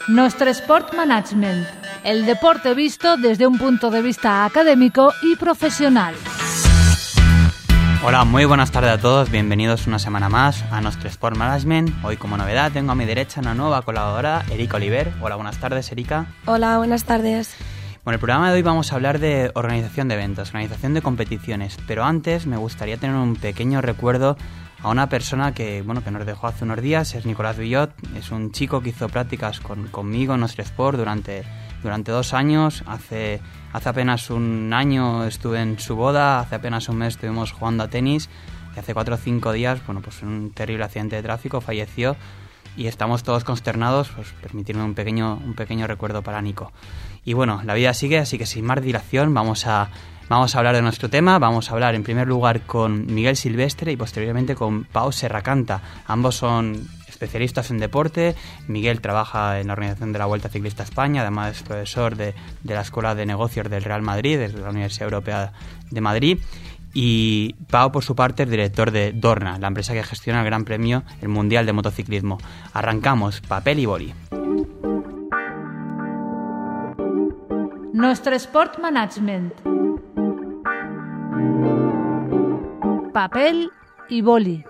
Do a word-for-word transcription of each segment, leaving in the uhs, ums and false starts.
Nostre Sport Management, el deporte visto desde un punto de vista académico y profesional. Hola, muy buenas tardes a todos, bienvenidos una semana más a Nostre Sport Management. Hoy como novedad tengo a mi derecha una nueva colaboradora, Erika Oliver. Hola, buenas tardes, Erika. Hola, buenas tardes. Bueno, el programa de hoy vamos a hablar de organización de eventos, organización de competiciones, pero antes me gustaría tener un pequeño recuerdo a una persona que, bueno, que nos dejó hace unos días. Es Nicolás Villot, es un chico que hizo prácticas con, conmigo en Nostre Sport durante, durante dos años. Hace, hace apenas un año estuve en su boda, hace apenas un mes estuvimos jugando a tenis y hace cuatro o cinco días, bueno, pues un terrible accidente de tráfico, falleció y estamos todos consternados. Pues permitirme un pequeño, un pequeño recuerdo para Nico. Y bueno, la vida sigue, así que sin más dilación vamos a... Vamos a hablar de nuestro tema. Vamos a hablar en primer lugar con Miguel Silvestre y posteriormente con Pau Serracanta. Ambos son especialistas en deporte. Miguel trabaja en la organización de la Vuelta Ciclista a España, además es profesor de, de la Escuela de Negocios del Real Madrid, desde la Universidad Europea de Madrid. Y Pau, por su parte, es director de Dorna, la empresa que gestiona el Gran Premio, el Mundial de Motociclismo. Arrancamos, papel y boli. Nostre Sport Management. Papel y boli.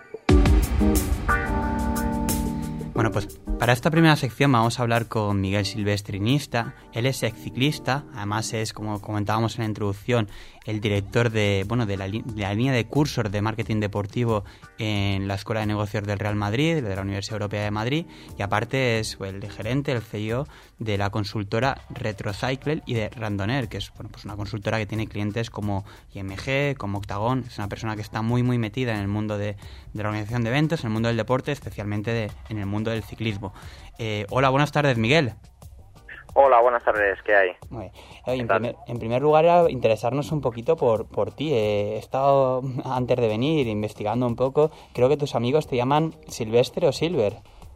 Bueno, pues para esta primera sección vamos a hablar con Miguel Silvestre Iniesta. Él es exciclista, además es, como comentábamos en la introducción, el director de, bueno, de, la, de la línea de cursos de marketing deportivo en la Escuela de Negocios del Real Madrid, de la Universidad Europea de Madrid, y aparte es el gerente, el C E O de la consultora Retrocycle y de Randonner, que es, bueno, pues una consultora que tiene clientes como I M G, como Octagon. Es una persona que está muy muy metida en el mundo de, de la organización de eventos, en el mundo del deporte, especialmente de, en el mundo del ciclismo. Eh, hola, buenas tardes, Miguel. Hola, buenas tardes, ¿qué hay? Oye, en, primer, en primer lugar, era interesarnos un poquito por, por ti. He estado, antes de venir, investigando un poco. Creo que tus amigos te llaman Silvestre o Silver.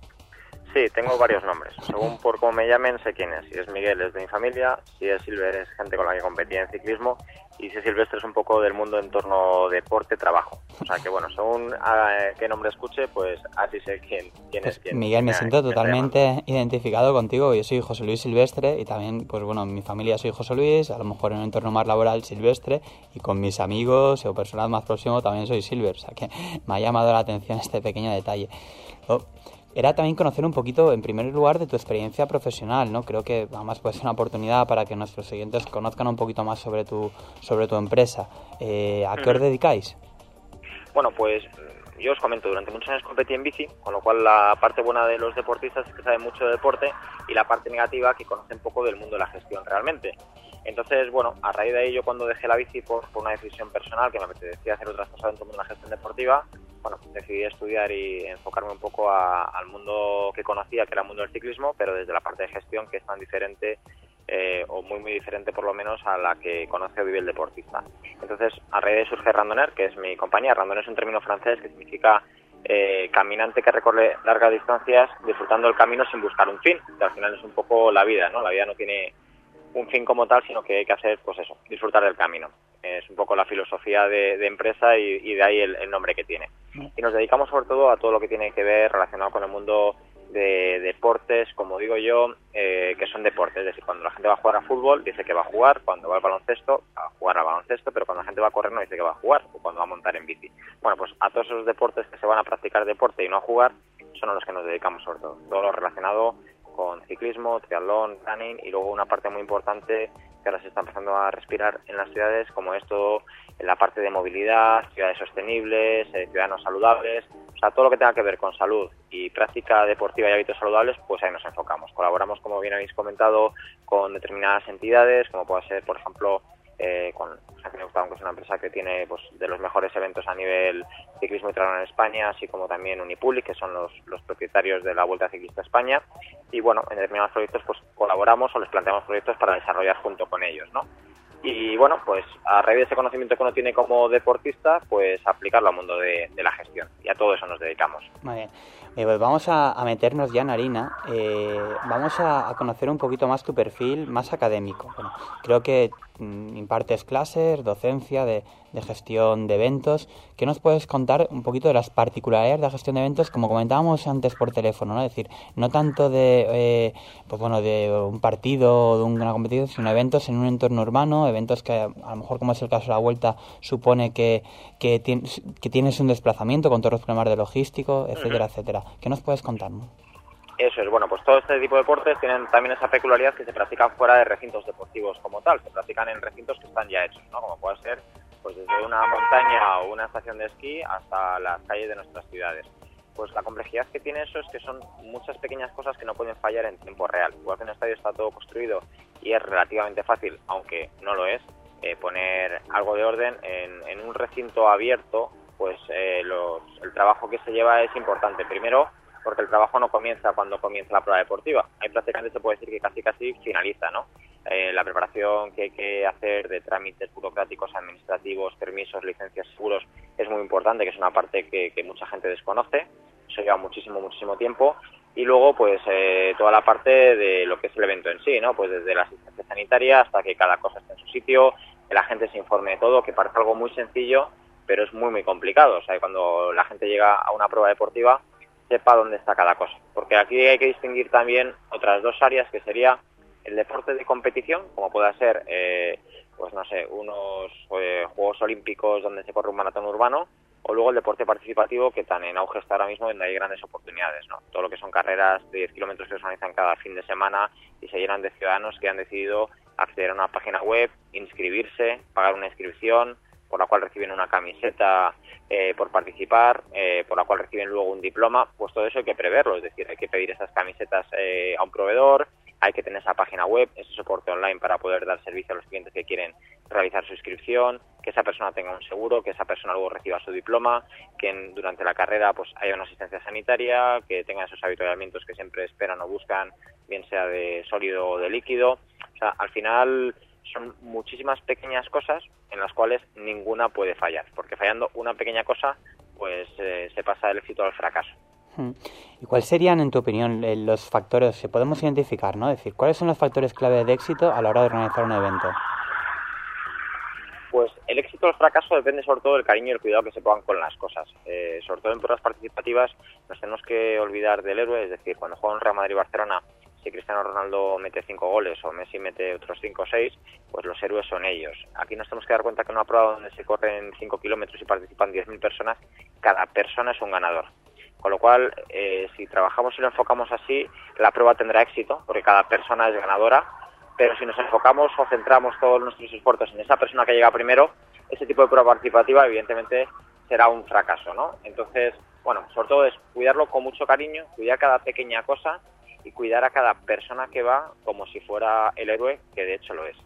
Sí, tengo varios nombres. Según por cómo me llamen, sé quién es. Si es Miguel, es de mi familia. Si es Silver, es gente con la que competía en ciclismo. Y si es Silvestre, es un poco del mundo en torno a deporte, trabajo. O sea que, bueno, según uh, qué nombre escuche, pues así sé quién, quién pues, es quién. Miguel, me quién, siento quién totalmente identificado contigo. Yo soy José Luis Silvestre y también, pues bueno, en mi familia soy José Luis, a lo mejor en un entorno más laboral Silvestre, y con mis amigos o personas más próximos también soy Silver. O sea que me ha llamado la atención este pequeño detalle. Oh. Era también conocer un poquito, en primer lugar, de tu experiencia profesional, ¿no? Creo que además puede ser una oportunidad para que nuestros siguientes conozcan un poquito más sobre tu sobre tu empresa. Eh, ¿A qué os dedicáis? Bueno, pues yo os comento, durante muchos años competí en bici, con lo cual la parte buena de los deportistas es que saben mucho de deporte y la parte negativa que conocen poco del mundo de la gestión realmente. Entonces, bueno, a raíz de ahí yo cuando dejé la bici por, por una decisión personal que me apetecía hacer otras cosas dentro de la gestión deportiva, bueno, decidí estudiar y enfocarme un poco a, al mundo que conocía, que era el mundo del ciclismo, pero desde la parte de gestión que es tan diferente eh, o muy muy diferente por lo menos a la que conoce o vive el deportista. Entonces, a raíz de ahí surge Randonner, que es mi compañía. Randonner es un término francés que significa eh, caminante que recorre largas distancias disfrutando del camino sin buscar un fin, que al final es un poco la vida, ¿no? La vida no tiene un fin como tal, sino que hay que hacer, pues eso, disfrutar del camino. Es un poco la filosofía de, de empresa y, y de ahí el, el nombre que tiene. Y nos dedicamos sobre todo a todo lo que tiene que ver relacionado con el mundo de deportes, como digo yo, eh, que son deportes. Es decir, cuando la gente va a jugar a fútbol dice que va a jugar, cuando va al baloncesto va a jugar al baloncesto, pero cuando la gente va a correr no dice que va a jugar, o cuando va a montar en bici. Bueno, pues a todos esos deportes que se van a practicar deporte y no a jugar son a los que nos dedicamos sobre todo. Todo lo relacionado con ciclismo, triatlón, running y luego una parte muy importante que ahora se está empezando a respirar en las ciudades, como esto, en la parte de movilidad, ciudades sostenibles, eh, ciudadanos saludables, o sea, todo lo que tenga que ver con salud y práctica deportiva y hábitos saludables, pues ahí nos enfocamos. Colaboramos, como bien habéis comentado, con determinadas entidades, como puede ser, por ejemplo, eh, con Octagon, que es una empresa que tiene pues de los mejores eventos a nivel ciclismo y triatlón en España, así como también Unipublic, que son los, los propietarios de la Vuelta Ciclista a España, y bueno, en determinados proyectos pues colaboramos o les planteamos proyectos para desarrollar junto con ellos, ¿no? Y bueno, pues a raíz de ese conocimiento que uno tiene como deportista, pues aplicarlo al mundo de, de la gestión. Y a todo eso nos dedicamos. Muy bien. Eh, pues vamos a, a meternos ya en harina. Eh, vamos a, a conocer un poquito más tu perfil más académico. Bueno, creo que mm, impartes clases, docencia de, de gestión de eventos. ¿Qué nos puedes contar un poquito de las particularidades de la gestión de eventos, como comentábamos antes por teléfono, ¿no? Es decir, no tanto de, eh, pues bueno, de un partido o de una competición, sino eventos en un entorno urbano, eventos que a lo mejor, como es el caso de la Vuelta, supone que, que, tienes, que tienes un desplazamiento con todos los problemas de logístico, etcétera, uh-huh. etcétera. ¿Qué nos puedes contar, no? Eso es, bueno, pues todo este tipo de deportes tienen también esa peculiaridad que se practican fuera de recintos deportivos como tal, se practican en recintos que están ya hechos, ¿no? Como puede ser pues desde una montaña o una estación de esquí hasta las calles de nuestras ciudades. Pues la complejidad que tiene eso es que son muchas pequeñas cosas que no pueden fallar en tiempo real. Igual que en un estadio está todo construido y es relativamente fácil, aunque no lo es, eh, poner algo de orden en, en un recinto abierto, pues eh, los, el trabajo que se lleva es importante. Primero, porque el trabajo no comienza cuando comienza la prueba deportiva. Ahí prácticamente se puede decir que casi casi finaliza, ¿no? Eh, la preparación que hay que hacer de trámites burocráticos, administrativos, permisos, licencias, seguros, es muy importante, que es una parte que, que mucha gente desconoce. Eso lleva muchísimo, muchísimo tiempo. Y luego, pues, eh, toda la parte de lo que es el evento en sí, ¿no? Pues desde la asistencia sanitaria hasta que cada cosa esté en su sitio, que la gente se informe de todo, que parece algo muy sencillo, pero es muy, muy complicado. O sea, cuando la gente llega a una prueba deportiva, sepa dónde está cada cosa. Porque aquí hay que distinguir también otras dos áreas, que sería el deporte de competición, como pueda ser, eh, pues no sé, unos eh, Juegos Olímpicos donde se corre un maratón urbano, o luego el deporte participativo, que tan en auge está ahora mismo, donde hay grandes oportunidades, ¿no? Todo lo que son carreras de diez kilómetros que se organizan cada fin de semana y se llenan de ciudadanos que han decidido acceder a una página web, inscribirse, pagar una inscripción, por la cual reciben una camiseta eh, por participar, eh, por la cual reciben luego un diploma. Pues todo eso hay que preverlo, es decir, hay que pedir esas camisetas eh, a un proveedor, hay que tener esa página web, ese soporte online para poder dar servicio a los clientes que quieren realizar su inscripción, que esa persona tenga un seguro, que esa persona luego reciba su diploma, que en, durante la carrera pues haya una asistencia sanitaria, que tenga esos avituallamientos que siempre esperan o buscan, bien sea de sólido o de líquido. O sea, al final son muchísimas pequeñas cosas en las cuales ninguna puede fallar, porque fallando una pequeña cosa, pues eh, se pasa del éxito al fracaso. ¿Y cuáles serían, en tu opinión, los factores que podemos identificar, ¿no? Es decir, ¿cuáles son los factores clave de éxito a la hora de organizar un evento? Pues el éxito o el fracaso depende sobre todo del cariño y el cuidado que se pongan con las cosas. Eh, sobre todo en pruebas participativas nos tenemos que olvidar del héroe, es decir, cuando juega un Real Madrid-Barcelona, si Cristiano Ronaldo mete cinco goles o Messi mete otros cinco o seis, pues los héroes son ellos. Aquí nos tenemos que dar cuenta que en una prueba donde se corren cinco kilómetros y participan diez mil personas, cada persona es un ganador. Con lo cual, eh, si trabajamos y lo enfocamos así, la prueba tendrá éxito, porque cada persona es ganadora. Pero si nos enfocamos o centramos todos nuestros esfuerzos en esa persona que llega primero, ese tipo de prueba participativa evidentemente será un fracaso, ¿no? Entonces, bueno, sobre todo es cuidarlo con mucho cariño, cuidar cada pequeña cosa y cuidar a cada persona que va como si fuera el héroe, que de hecho lo es.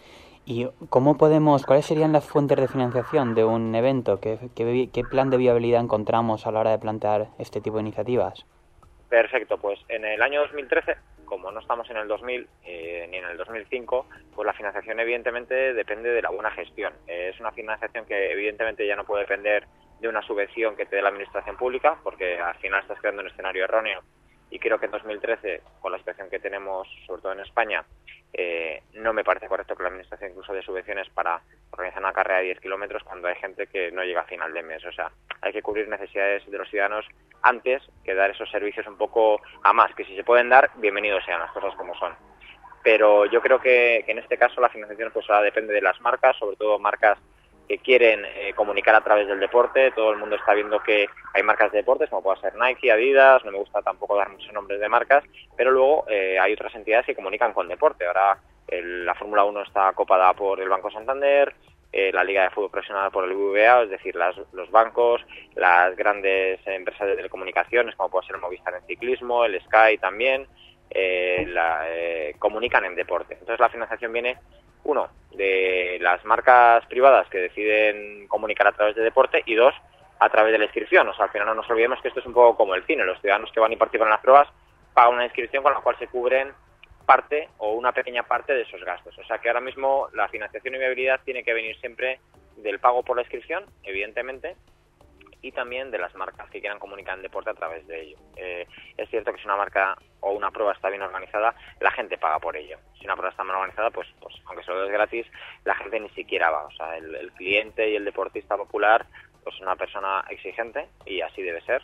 ¿Y cómo podemos, cuáles serían las fuentes de financiación de un evento? ¿Qué, qué, qué plan de viabilidad encontramos a la hora de plantear este tipo de iniciativas? Perfecto, pues en el año dos mil trece, como no estamos en el dos mil eh, ni en el dos mil cinco, pues la financiación evidentemente depende de la buena gestión. Eh, es una financiación que evidentemente ya no puede depender de una subvención que te dé la administración pública, porque al final estás creando un escenario erróneo. Y creo que en dos mil trece, con la situación que tenemos, sobre todo en España, eh, no me parece correcto que la Administración incluso dé subvenciones para organizar una carrera de diez kilómetros cuando hay gente que no llega a final de mes. O sea, hay que cubrir necesidades de los ciudadanos antes que dar esos servicios un poco a más, que si se pueden dar, bienvenidos sean las cosas como son. Pero yo creo que, que en este caso la financiación pues ahora depende de las marcas, sobre todo marcas que quieren eh, comunicar a través del deporte. Todo el mundo está viendo que hay marcas de deportes, como puede ser Nike, Adidas, no me gusta tampoco dar muchos nombres de marcas, pero luego eh, hay otras entidades que comunican con deporte. Ahora el, la Fórmula uno está copada por el Banco Santander, eh, la Liga de Fútbol Profesional por el B B V A, es decir, las, los bancos, las grandes empresas de telecomunicaciones, como puede ser el Movistar en ciclismo, el Sky también, eh, la, eh, comunican en deporte. Entonces la financiación viene, uno, de las marcas privadas que deciden comunicar a través de deporte, y dos, a través de la inscripción. O sea, al final no nos olvidemos que esto es un poco como el cine. Los ciudadanos que van y participan en las pruebas pagan una inscripción con la cual se cubren parte o una pequeña parte de esos gastos. O sea que ahora mismo la financiación y viabilidad tiene que venir siempre del pago por la inscripción, evidentemente, y también de las marcas que quieran comunicar el deporte a través de ello. Eh, es cierto que si una marca o una prueba está bien organizada, la gente paga por ello. Si una prueba está mal organizada, pues, pues aunque solo es gratis, la gente ni siquiera va. O sea, el, el cliente y el deportista popular pues es una persona exigente y así debe ser.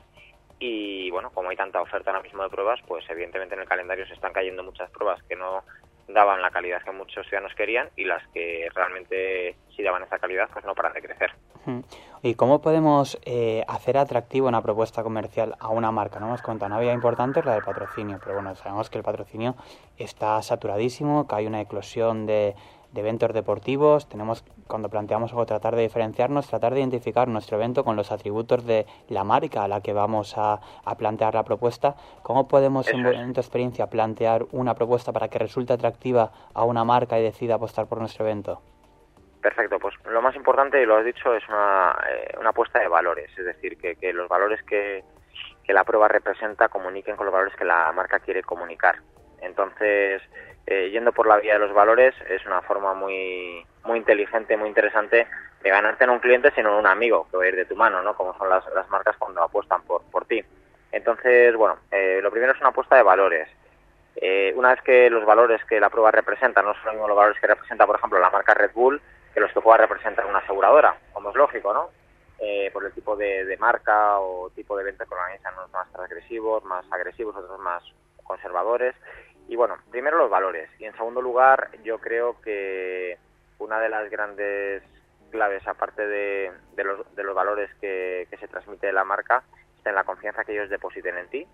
Y bueno, como hay tanta oferta ahora mismo de pruebas, pues evidentemente en el calendario se están cayendo muchas pruebas que no daban la calidad que muchos ciudadanos querían, y las que realmente sí daban esa calidad pues no paran de crecer. ¿Y cómo podemos eh, hacer atractivo una propuesta comercial a una marca? No hemos contado, una vía importante es la del patrocinio, pero bueno, sabemos que el patrocinio está saturadísimo, que hay una eclosión de, de eventos deportivos. Tenemos, cuando planteamos algo, tratar de diferenciarnos, tratar de identificar nuestro evento con los atributos de la marca a la que vamos a, a plantear la propuesta. ¿Cómo podemos, en, en tu experiencia, plantear una propuesta para que resulte atractiva a una marca y decida apostar por nuestro evento? Perfecto, pues lo más importante, y lo has dicho, es una, eh, una apuesta de valores, es decir, que, que los valores que, que la prueba representa comuniquen con los valores que la marca quiere comunicar. Entonces, eh, yendo por la vía de los valores es una forma muy muy inteligente, muy interesante de ganarte no un cliente, sino un amigo que va a ir de tu mano, ¿no? Como son las, las marcas cuando apuestan por, por ti. Entonces, bueno, eh, lo primero es una apuesta de valores. Eh, una vez que los valores que la prueba representa no son los mismos los valores que representa, por ejemplo, la marca Red Bull, que los que pueda representar una aseguradora, como es lógico, ¿no? Eh, por el tipo de, de marca o tipo de evento que organizan, unos más agresivos, más agresivos, otros más conservadores. Y bueno, primero los valores. Y en segundo lugar, yo creo que una de las grandes claves, aparte de, de, los, de los valores que, que se transmite de la marca, está en la confianza que ellos depositen en ti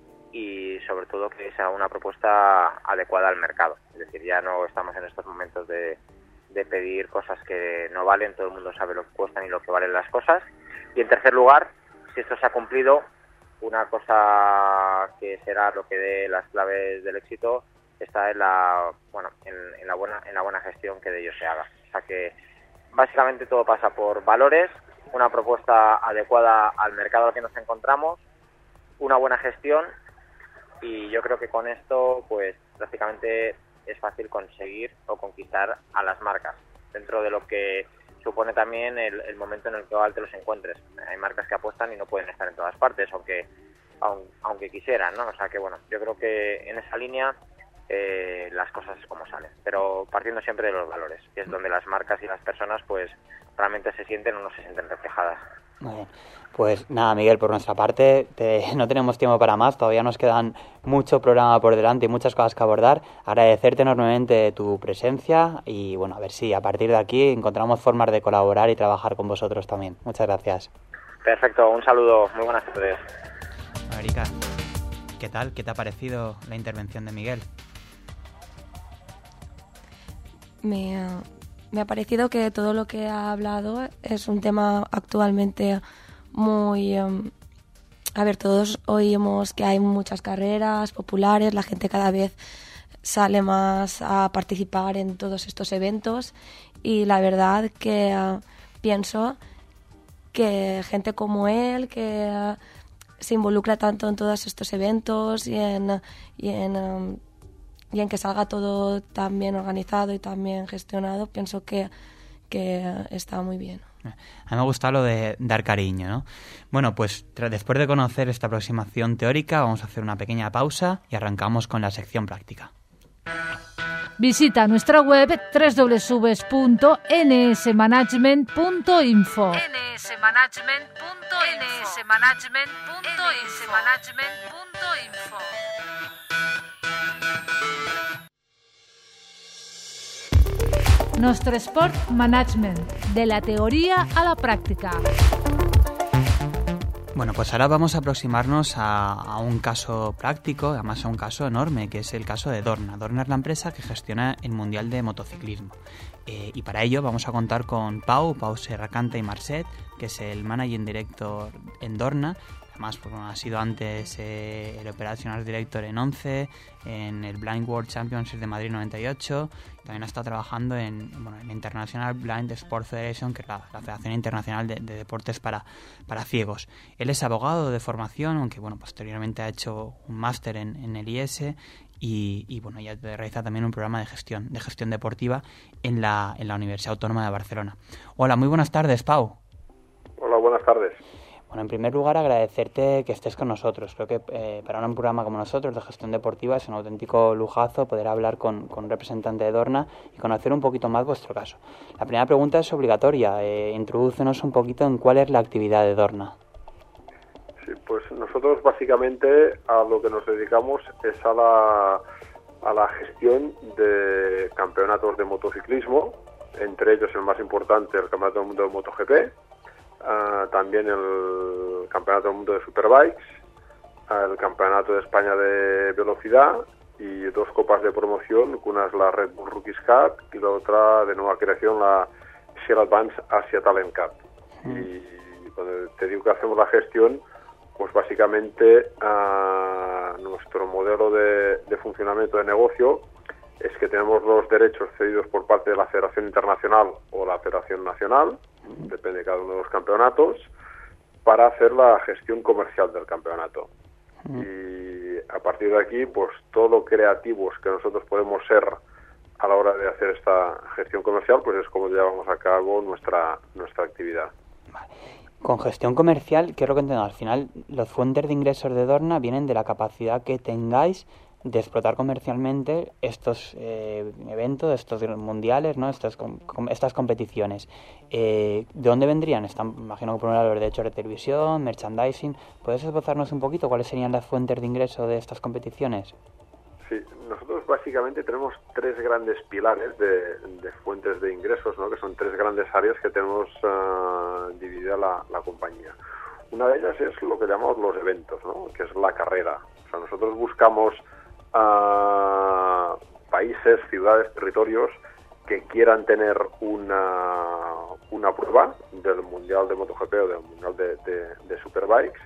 y sobre todo que sea una propuesta adecuada al mercado. Es decir, ya no estamos en estos momentos de de pedir cosas que no valen, todo el mundo sabe lo que cuestan y lo que valen las cosas. Y en tercer lugar, si esto se ha cumplido, una cosa que será lo que dé las claves del éxito está en la bueno en, en la buena en la buena gestión que de ello se haga. O sea que básicamente todo pasa por valores, una propuesta adecuada al mercado al que nos encontramos, una buena gestión, y yo creo que con esto pues prácticamente es fácil conseguir o conquistar a las marcas, dentro de lo que supone también el, el momento en el que te los encuentres. Hay marcas que apuestan y no pueden estar en todas partes, aunque aunque quisieran, ¿no? O sea que bueno, yo creo que en esa línea eh, las cosas es como salen, pero partiendo siempre de los valores, que es donde las marcas y las personas pues realmente se sienten o no se sienten reflejadas. Muy bien. Pues nada, Miguel, por nuestra parte te, no tenemos tiempo para más, todavía nos quedan mucho programa por delante y muchas cosas que abordar. Agradecerte enormemente tu presencia y bueno, a ver si a partir de aquí encontramos formas de colaborar y trabajar con vosotros también. Muchas gracias. Perfecto, un saludo, muy buenas tardes. Erika, ¿qué tal? ¿Qué te ha parecido la intervención de Miguel? Me, uh, me ha parecido que todo lo que ha hablado es un tema actualmente muy... Um, a ver, todos oímos que hay muchas carreras populares, la gente cada vez sale más a participar en todos estos eventos y la verdad que uh, pienso que gente como él, que uh, se involucra tanto en todos estos eventos y en, y en, um, y en que salga todo tan bien organizado y tan bien gestionado, pienso que, que está muy bien. A mí me gusta lo de dar cariño, ¿no? Bueno, pues tras, después de conocer esta aproximación teórica, vamos a hacer una pequeña pausa y arrancamos con la sección práctica. Visita nuestra web doble u doble u doble u punto ene ese management punto info. ene ese management punto info. Nostre Sport Management, de la teoría a la práctica. Bueno, pues ahora vamos a aproximarnos a, a un caso práctico, además a un caso enorme, que es el caso de Dorna. Dorna es la empresa que gestiona el Mundial de Motociclismo. Eh, y para ello vamos a contar con Pau, Pau Serracanta y Marcet, que es el Managing Director en Dorna. Además, pues, bueno, ha sido antes eh, el Operational Director en ONCE, en el Blind World Championship de Madrid noventa y ocho. También ha estado trabajando en, bueno, en International Blind Sport Federation, que es la, la Federación Internacional de, de Deportes para, para Ciegos. Él es abogado de formación, aunque bueno, posteriormente ha hecho un máster en, en el I E S y, y bueno, ella realiza también un programa de gestión, de gestión deportiva en la, en la Universidad Autónoma de Barcelona. Hola, muy buenas tardes, Pau. Hola, buenas tardes. Bueno, en primer lugar agradecerte que estés con nosotros. Creo que eh, para un programa como nosotros de gestión deportiva es un auténtico lujazo poder hablar con, con un representante de Dorna y conocer un poquito más vuestro caso. La primera pregunta es obligatoria. Eh, introdúcenos un poquito en cuál es la actividad de Dorna. Sí, pues nosotros básicamente a lo que nos dedicamos es a la, a la gestión de campeonatos de motociclismo, entre ellos el más importante, el Campeonato del Mundo de MotoGP, Uh, también el Campeonato del Mundo de Superbikes, uh, el Campeonato de España de Velocidad y dos copas de promoción, una es la Red Bull Rookies Cup y la otra de nueva creación, la Shell Advance Asia Talent Cup. Mm. Y cuando te digo que hacemos la gestión, pues básicamente uh, nuestro modelo de, de funcionamiento de negocio es que tenemos los derechos cedidos por parte de la Federación Internacional o la Federación Nacional, depende de cada uno de los campeonatos, para hacer la gestión comercial del campeonato. Mm. Y a partir de aquí, pues todo lo creativos que nosotros podemos ser a la hora de hacer esta gestión comercial, pues es como llevamos a cabo nuestra nuestra actividad. Vale. Con gestión comercial, quiero que entiendan, al final los fuentes de ingresos de Dorna vienen de la capacidad que tengáis de explotar comercialmente estos eh, eventos, estos mundiales, ¿no? Estas, com, estas competiciones. Eh, ¿De dónde vendrían? Están, imagino que por un lado los derechos de televisión, merchandising. ¿Puedes esbozarnos un poquito cuáles serían las fuentes de ingreso de estas competiciones? Sí, nosotros básicamente tenemos tres grandes pilares de, de fuentes de ingresos, ¿no? Que son tres grandes áreas que tenemos uh, dividida la, la compañía. Una de ellas es lo que llamamos los eventos, ¿no? Que es la carrera. O sea, nosotros buscamos a países, ciudades, territorios que quieran tener una, una prueba del Mundial de MotoGP o del Mundial de, de, de Superbikes,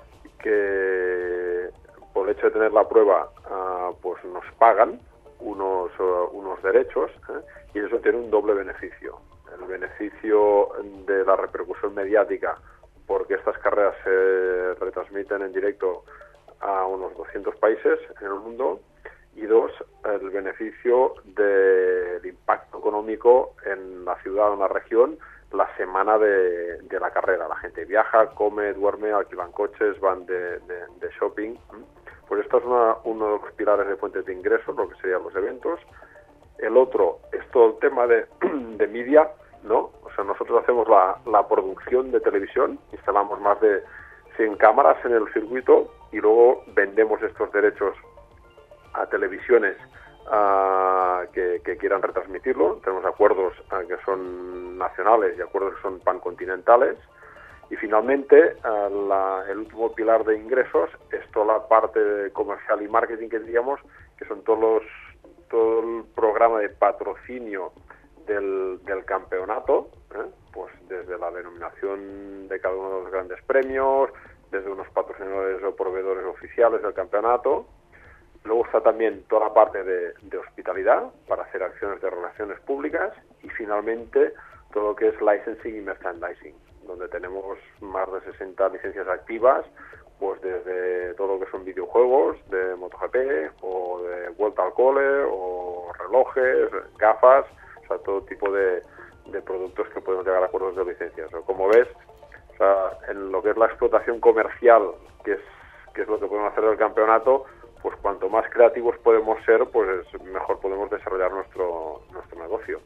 que por el hecho de tener la prueba uh, pues nos pagan unos, uh, unos derechos, ¿eh? Y eso tiene un doble beneficio. El beneficio de la repercusión mediática, porque estas carreras se retransmiten en directo a unos doscientos países en el mundo, y dos, el beneficio del impacto económico en la ciudad o en la región la semana de, de la carrera. La gente viaja, come, duerme, alquilan coches, van de, de, de shopping. Pues esto es una, uno de los pilares de fuentes de ingresos, lo que serían los eventos. El otro es todo el tema de, de media, ¿no? O sea, nosotros hacemos la, la producción de televisión, instalamos más de cien cámaras en el circuito y luego vendemos estos derechos a televisiones uh, que, que quieran retransmitirlo. Tenemos acuerdos uh, que son nacionales y acuerdos que son pancontinentales. Y finalmente, uh, la, el último pilar de ingresos es toda la parte comercial y marketing que diríamos, que son todos los, todo el programa de patrocinio del, del campeonato, ¿eh? Pues desde la denominación de cada uno de los grandes premios, desde unos patrocinadores o proveedores oficiales del campeonato. Luego está también toda la parte de, de hospitalidad para hacer acciones de relaciones públicas y finalmente todo lo que es licensing y merchandising, donde tenemos más de sesenta licencias activas, pues desde todo lo que son videojuegos de MotoGP o de Vuelta al Cole o relojes, gafas, o sea, todo tipo de, de productos que podemos llegar a acuerdos de licencias. O como ves, o sea, en lo que es la explotación comercial, que es, que es lo que podemos hacer del campeonato, pues cuanto más creativos podemos ser, pues mejor podemos desarrollar nuestro nuestro negocio.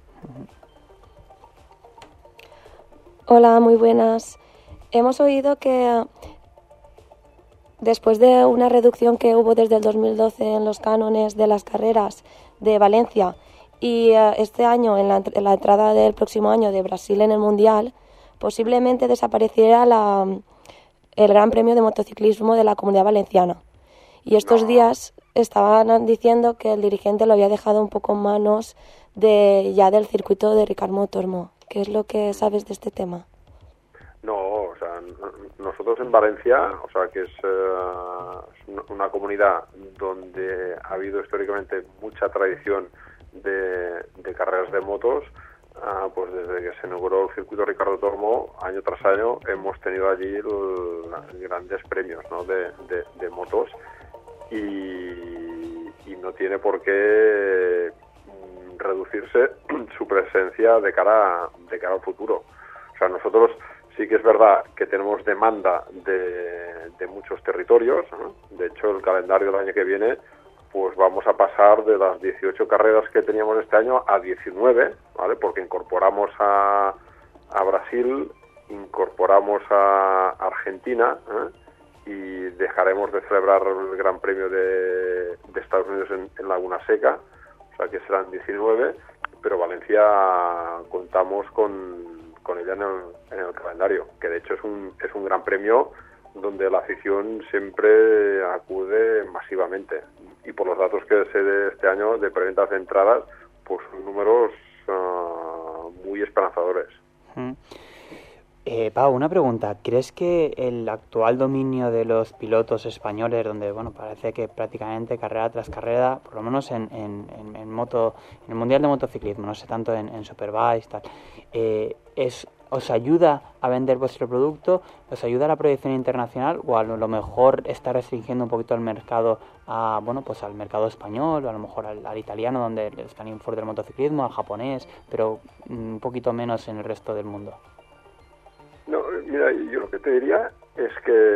Hola, muy buenas. Hemos oído que después de una reducción que hubo desde el dos mil doce en los cánones de las carreras de Valencia y este año, en la, en la entrada del próximo año de Brasil en el Mundial, posiblemente desapareciera la, el Gran Premio de Motociclismo de la Comunidad Valenciana. Y estos no. días estaban diciendo que el dirigente lo había dejado un poco en manos de ya del circuito de Ricard Motormo. ¿Qué es lo que sabes de este tema? No, o sea, nosotros en Valencia, o sea, que es uh, una comunidad donde ha habido históricamente mucha tradición de, de carreras de motos, uh, pues desde que se inauguró el circuito Ricardo Tormo, año tras año, hemos tenido allí el, grandes premios, ¿no?, de, de, de motos. Y, y no tiene por qué mm, reducirse su presencia de cara, de cara al futuro. O sea, nosotros sí que es verdad que tenemos demanda de, de muchos territorios, ¿no? De hecho, el calendario del año que viene, pues vamos a pasar de las dieciocho carreras que teníamos este año a diecinueve, ¿vale? Porque incorporamos a, a Brasil, incorporamos a Argentina, ¿eh? Y dejaremos de celebrar el Gran Premio de, de Estados Unidos en, en Laguna Seca, o sea que serán diecinueve, pero Valencia contamos con, con ella en el, en el calendario, que de hecho es un, es un Gran Premio donde la afición siempre acude masivamente, y por los datos que sé de este año de preventas de entradas, pues son números uh, muy esperanzadores. Mm. Eh, Pau, una pregunta. ¿Crees que el actual dominio de los pilotos españoles, donde bueno parece que prácticamente carrera tras carrera, por lo menos en, en, en, en moto, en el Mundial de Motociclismo, no sé tanto en, en Superbike, tal, eh, es, os ayuda a vender vuestro producto, os ayuda a la proyección internacional, o a lo mejor está restringiendo un poquito el mercado a bueno pues al mercado español, o a lo mejor al, al italiano, donde están en fuerte del motociclismo, al japonés, pero un poquito menos en el resto del mundo? No, mira, yo lo que te diría es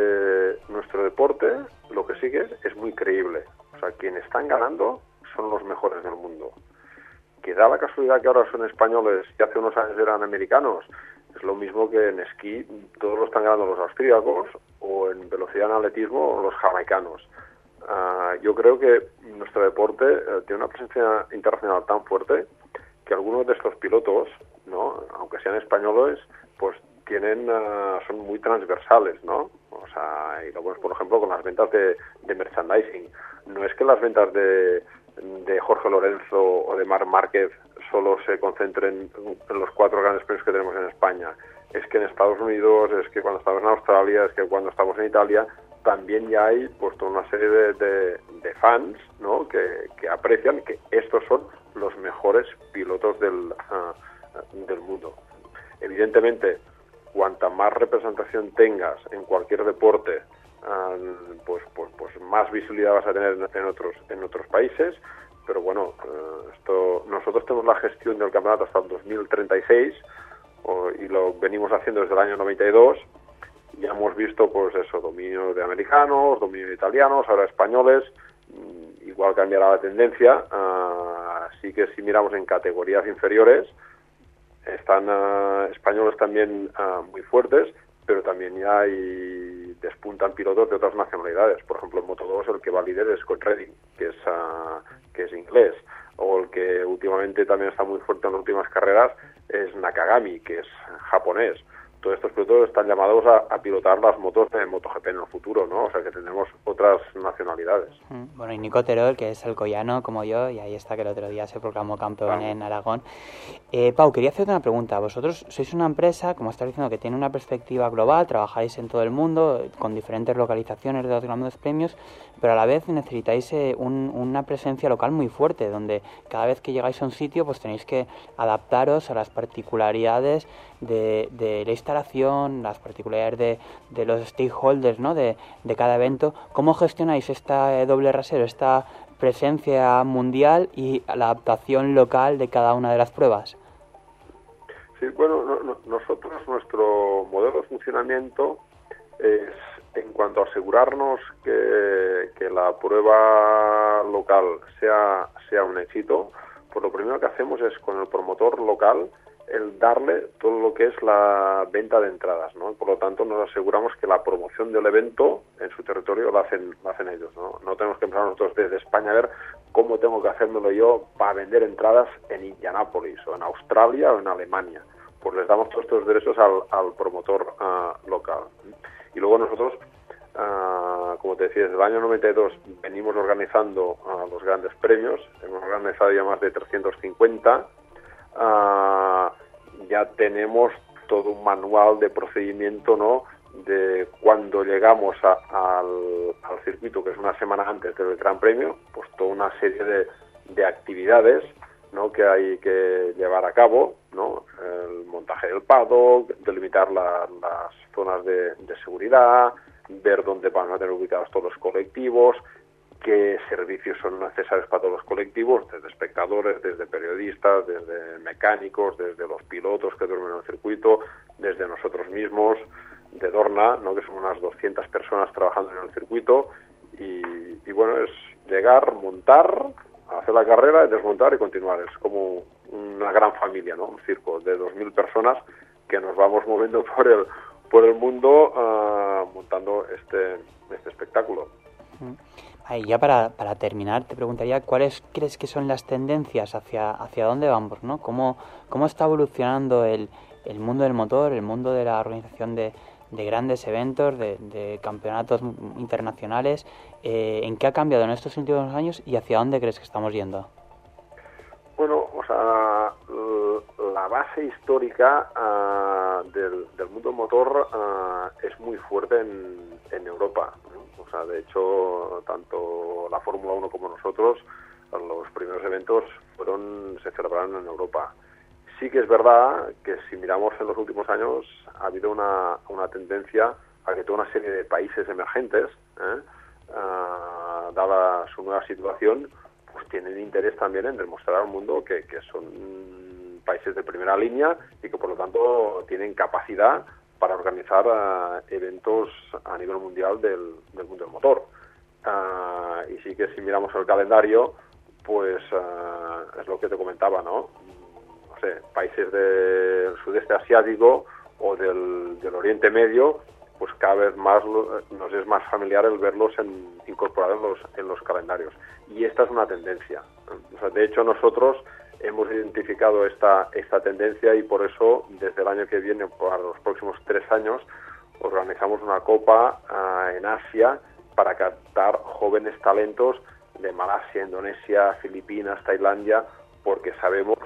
que nuestro deporte, lo que sigue es, es muy creíble. O sea, quienes están ganando son los mejores del mundo. Que da la casualidad que ahora son españoles y hace unos años eran americanos, es lo mismo que en esquí todos lo están ganando los austríacos, o en velocidad en atletismo los jamaicanos. Uh, yo creo que nuestro deporte uh, tiene una presencia internacional tan fuerte que algunos de estos pilotos, ¿no?, aunque sean españoles, pues tienen uh, son muy transversales, ¿no? O sea, y lo vemos, por ejemplo, con las ventas de, de merchandising. No es que las ventas de, de Jorge Lorenzo o de Marc Márquez solo se concentren en los cuatro grandes premios que tenemos en España. Es que en Estados Unidos, es que cuando estamos en Australia, es que cuando estamos en Italia, también ya hay pues toda una serie de, de, de fans, ¿no?, que, que aprecian que estos son los mejores pilotos del, uh, del mundo. Evidentemente, cuanta más representación tengas en cualquier deporte, uh, pues, pues, pues más visibilidad vas a tener en, en otros en otros países. Pero bueno, uh, esto nosotros tenemos la gestión del campeonato hasta el dos mil treinta y seis o, y lo venimos haciendo desde el año noventa y dos. Ya hemos visto, pues eso, dominio de americanos, dominio de italianos, ahora españoles. Mm, igual cambiará la tendencia. Uh, así que si miramos en categorías inferiores, están uh, españoles también uh, muy fuertes, pero también ya hay, despuntan pilotos de otras nacionalidades. Por ejemplo, en Moto dos el que va líder es Scott Redding, que es uh, que es inglés, o el que últimamente también está muy fuerte en las últimas carreras es Nakagami, que es japonés. Todos estos pilotos están llamados a, a pilotar las motos de MotoGP en el futuro, ¿no? O sea que tendremos otras nacionalidades. Bueno, y Nico Terol, que es alcoyano como yo, y ahí está, que el otro día se proclamó campeón ah. en Aragón. Eh, Pau, quería hacerte una pregunta. Vosotros sois una empresa, como estás diciendo, que tiene una perspectiva global, trabajáis en todo el mundo, con diferentes localizaciones de los grandes premios, pero a la vez necesitáis eh, un, una presencia local muy fuerte, donde cada vez que llegáis a un sitio, pues tenéis que adaptaros a las particularidades de, de la instalación, las particularidades de, de los stakeholders, ¿no?, de, de cada evento. ¿Cómo gestionáis esta eh, doble rasero, esta presencia mundial y la adaptación local de cada una de las pruebas? Sí, bueno, no, no, nosotros, nuestro modelo de funcionamiento es, en cuanto a asegurarnos que, que la prueba local sea, sea un éxito, pues lo primero que hacemos es, con el promotor local, el darle todo lo que es la venta de entradas, ¿no? Por lo tanto, nos aseguramos que la promoción del evento en su territorio la hacen, la hacen ellos, ¿no? No tenemos que empezar nosotros desde España a ver cómo tengo que hacérmelo yo para vender entradas en Indianápolis o en Australia o en Alemania. Pues les damos todos estos derechos al, al promotor uh, local. Y luego nosotros, uh, como te decía, desde el año noventa y dos venimos organizando uh, los grandes premios. Hemos organizado ya más de trescientos cincuenta. Uh, ya tenemos todo un manual de procedimiento, ¿no?, de cuando llegamos a, al, al circuito, que es una semana antes del Gran Premio, pues toda una serie de, de actividades, ¿no?, que hay que llevar a cabo, ¿no?, el montaje del paddock, delimitar la, las zonas de, de seguridad, ver dónde van a tener ubicados todos los colectivos, qué servicios son necesarios para todos los colectivos, desde espectadores, desde periodistas, desde mecánicos, desde los pilotos que duermen en el circuito, desde nosotros mismos, de Dorna, ¿no? Que son unas doscientas personas trabajando en el circuito, y, y bueno, es llegar, montar, hacer la carrera, desmontar y continuar. Es como una gran familia, ¿no? Un circo de dos mil personas que nos vamos moviendo por el por el mundo uh, montando este este espectáculo. Y ya para, para terminar, te preguntaría cuáles crees que son las tendencias, hacia hacia dónde vamos, ¿no? ¿Cómo, cómo está evolucionando el, el mundo del motor, el mundo de la organización de, de grandes eventos, de, de campeonatos internacionales? Eh, ¿En qué ha cambiado en estos últimos años y hacia dónde crees que estamos yendo? Bueno, o sea, la base histórica uh, del, del mundo motor uh, es muy fuerte en, en Europa, ¿no? O sea, de hecho, tanto la Fórmula uno como nosotros, los primeros eventos fueron se celebraron en Europa. Sí que es verdad que si miramos en los últimos años ha habido una, una tendencia a que toda una serie de países emergentes, ¿eh? uh, dada su nueva situación, pues tienen interés también en demostrar al mundo que, que son países de primera línea y que por lo tanto tienen capacidad para organizar uh, eventos a nivel mundial del, del mundo del motor. Uh, y sí que si miramos el calendario, pues uh, es lo que te comentaba, ¿no? No sé, países del sudeste asiático o del, del Oriente Medio, pues cada vez más lo, nos es más familiar el verlos en, incorporados en los, en los calendarios. Y esta es una tendencia. O sea, de hecho, nosotros hemos identificado esta, esta tendencia y por eso, desde el año que viene, para los próximos tres años, organizamos una copa uh, en Asia para captar jóvenes talentos de Malasia, Indonesia, Filipinas, Tailandia, porque sabemos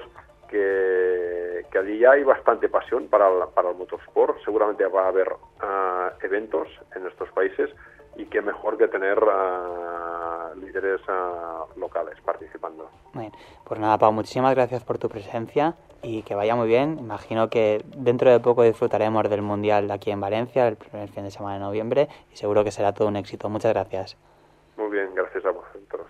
que, que allí ya hay bastante pasión para el, para el motorsport. Seguramente va a haber uh, eventos en estos países y qué mejor que tener uh, líderes uh, locales participando. Muy bien. Pues nada, Pau, muchísimas gracias por tu presencia y que vaya muy bien. Imagino que dentro de poco disfrutaremos del Mundial aquí en Valencia, el primer fin de semana de noviembre, y seguro que será todo un éxito. Muchas gracias. Muy bien, gracias a vosotros.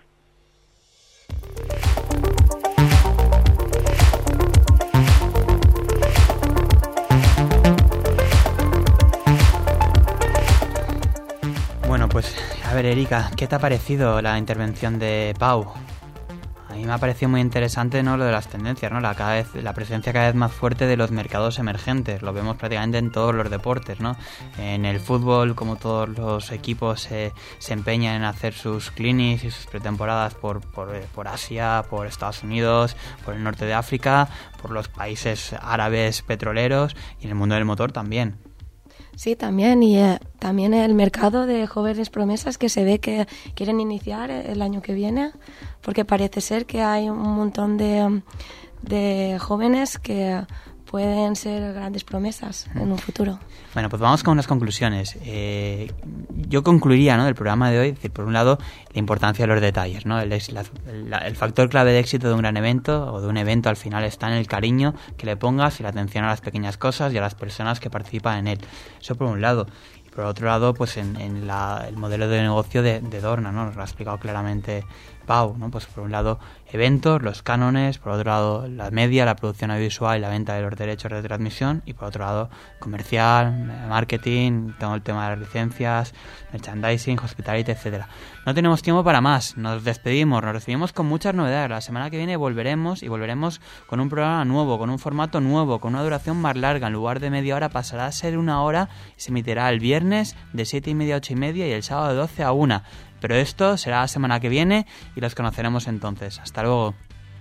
Bueno, pues a ver, Erika, ¿qué te ha parecido la intervención de Pau? A mí me ha parecido muy interesante, ¿no?, lo de las tendencias, ¿no? La cada vez la presencia cada vez más fuerte de los mercados emergentes. Lo vemos prácticamente en todos los deportes, ¿no? En el fútbol, como todos los equipos se, se empeñan en hacer sus clinics y sus pretemporadas por, por, por Asia, por Estados Unidos, por el norte de África, por los países árabes petroleros, y en el mundo del motor también. Sí, también, y eh, también el mercado de jóvenes promesas que se ve que quieren iniciar el año que viene, porque parece ser que hay un montón de, de jóvenes que pueden ser grandes promesas en un futuro. Bueno, pues vamos con unas conclusiones. Eh, yo concluiría, ¿no?, del programa de hoy, es decir, por un lado, la importancia de los detalles, ¿no? El, la, la, el factor clave de éxito de un gran evento o de un evento al final está en el cariño que le pongas y la atención a las pequeñas cosas y a las personas que participan en él. Eso por un lado. Y por otro lado, pues en, en la, el modelo de negocio de, de Dorna, ¿no? Nos lo ha explicado claramente Pau, ¿no? Pues por un lado eventos, los cánones, por otro lado la media, la producción audiovisual y la venta de los derechos de transmisión, y por otro lado comercial, marketing, todo el tema de las licencias, merchandising, hospitality, etcétera. No tenemos tiempo para más, nos despedimos, nos despedimos con muchas novedades. La semana que viene volveremos y volveremos con un programa nuevo, con un formato nuevo, con una duración más larga. En lugar de media hora pasará a ser una hora y se emitirá el viernes de siete y media a ocho y media y el sábado de doce a una. Pero esto será la semana que viene y los conoceremos entonces. Hasta luego.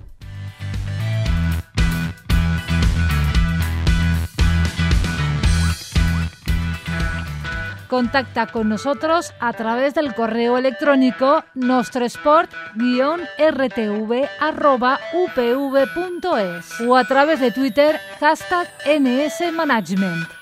Contacta con nosotros a través del correo electrónico nostresport guion r t v arroba u p v punto es o a través de Twitter hashtag N S Management.